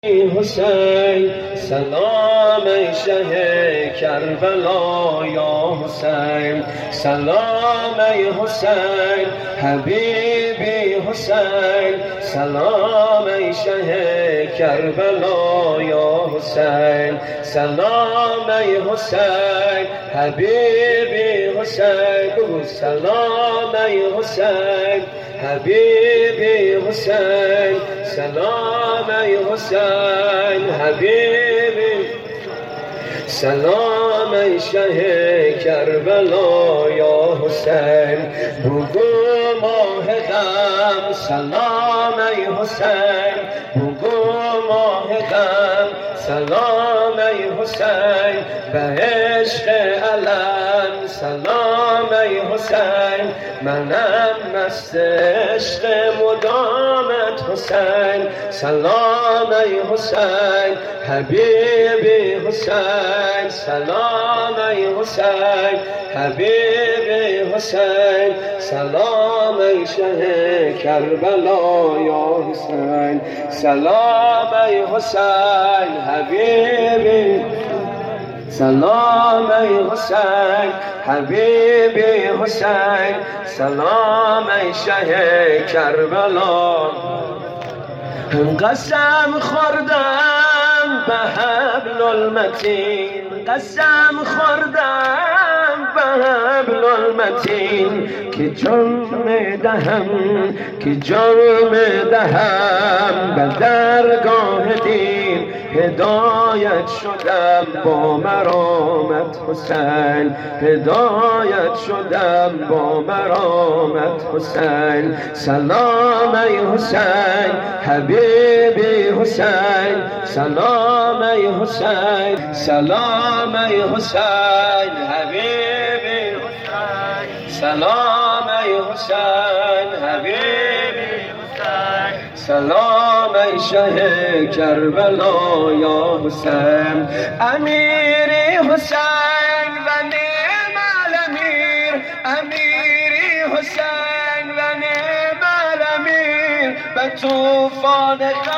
حسین سلام ای شه کربلا یا حسین سلام ای حسین حبیبی حسین سلام ای شه کربلا یا حسین سلام ای حسین حبیبی حسین بگو سلام ای حسین حبیبی حسین سلام ای حسین حبیبی سلام ای شه کربلا یا حسین بگو ماه غم سلام ای حسین بگو ماه غم سلام ای حسین به عشق علم سلام ای حسین منم مست عشق مدامت حسین سلام ای حسین حبیبی حسین سلام ای حسین حبیبی حسین سلام ای شه کربلا یا حسین سلام ای حسین حبیبی سلام ای حسین حبیبی حسین سلام ای شه کربلا قسم خوردم به حبل المتین قسم خوردم به حبل المتین که جرم دهم به درگاه دین هدایت شدم با مرامت حسین هدایت شدم با مرامت حسین سلام ای حسین حبیبی حسین سلام ای حسین سلام ای حسین حبیبی حسین سلام ای حسین حبیبی حسین سلام ای شه کربلا یا حسین امیری حسین و نعم الامیر امیری حسین و نعم الامیر به طوفان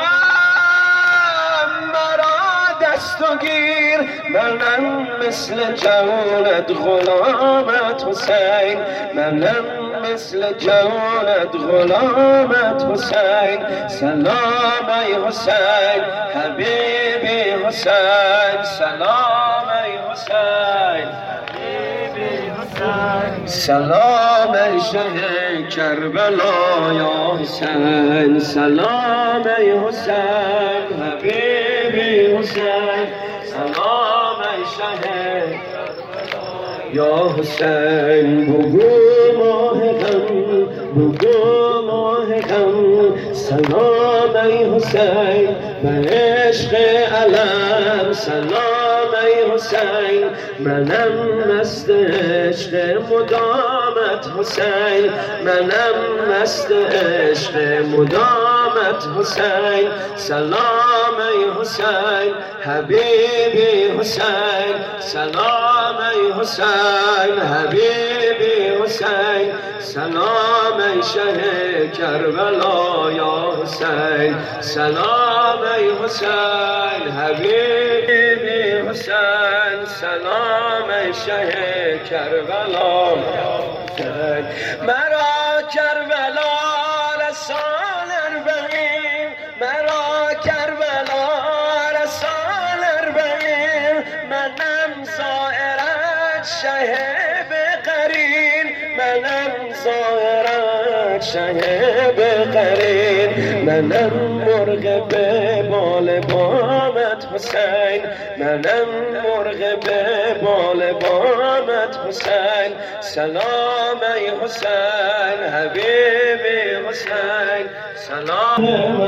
غم مرا دست و گیر منم مثل جانت غلامت حسین منم مثل جانت غلامت حسین سلام ای حسین حبیبی حسین سلام ای حسین حبیبی حسین سلام ای شه کربلا یا حسین سلام ای حسین حبیبی حسین سلام ای شه یا حسین بگو ماه غم بگو ماه غم سلام ای حسین به عشق علم سلام ای حسین منم مست عشق مدامت حسین منم مست عشق مدامت حسین سلام ای حسین حبیبی حسین سلام ای حسین حبیبی حسین سلام ای شه کربلا یا حسین سلام ای حسین حبیبی حسین سلام ای شه کربلا یا حسین مرا کربلا رسال اربعین مرا کربلا رسال اربعین منم زائرت شه بقرین منم زائرت شه بقرین منم مرغ به بال بامت حسین منم مرغ به بال بامت حسین سلام ای حسین حبیبی حسین سلام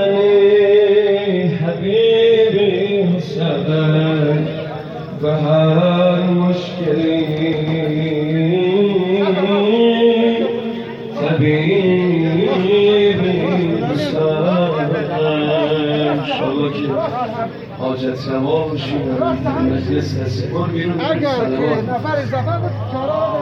ای حبیبی حسین و هر مشکلی حبیبی حسین شما که حاجت روا باشید مجلس نسیبان بیرون اگر نفر اضافه بود